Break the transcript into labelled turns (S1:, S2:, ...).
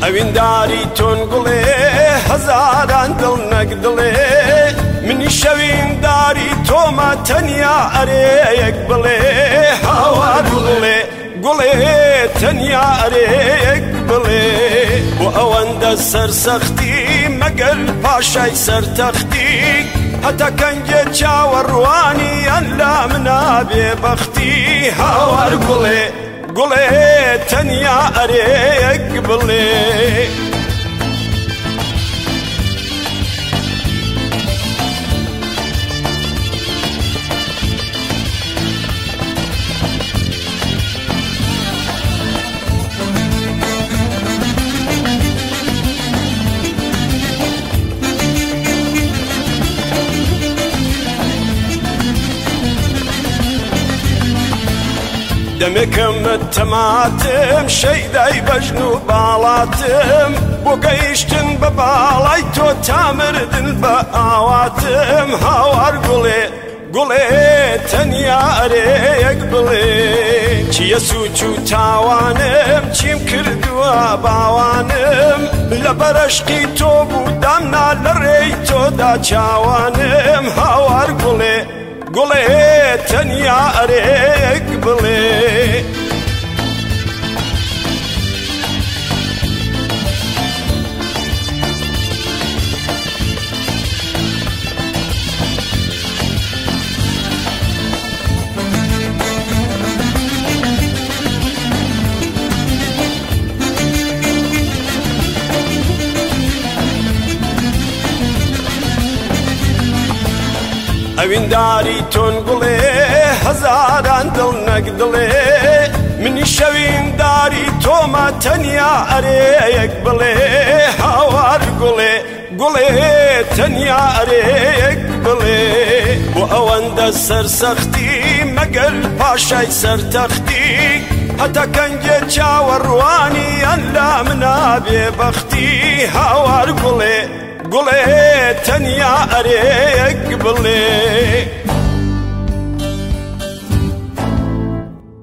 S1: ئەوینداری تۆن گوڵێ هەزاران دڵ نەکدڵێ منی شەوینداری تۆمە تەنیا ئەرەیەک بڵێ هاوار گوڵێ گوڵێ تەنیا ئەرەیەک بڵێ بۆ ئەوەندە سەرسەختی مەگەر پاشای سەرتەختی هەتا کەنگێ چاوەڕوانی ئەن لا منە بێبەختی هاوار گوڵێ گوڵێ تەنیا ئەرەیەک بڵێ دەمێکمت تەماتم شەیدای بەژن و باڵاتم بۆ گەیشتن بە باڵای تۆ تامردن بە ئاواتم هاوار گوڵێ گوڵێ تەنیا ئەرەیەک بڵێ چییە سوچ و تاوانم چیم کردووە باوانم لە بەرەشقی تۆ بوودامنا لە ڕێی تۆدا چاوانم هاوار گوڵێ گوڵێ تەنیا ئەرەیەک بڵێ ئەوینداری تۆن گوڵێ هەزاران دڵ نەکدڵێ منی شەوینداری تۆمە تەنیا ئەرەیەک بڵێ هاوار گوڵێ گوڵێ تەنیا ئەرەیەک بڵێ بۆ ئەوەندە سەرسەختی مەگەر پاشای سەرتەختی هەتا کەنگێ چاوەڕوانی ئەن لا منە بێبەختی هاوار گوڵێ گوڵێ تەنیا ئەرەیەک بڵێ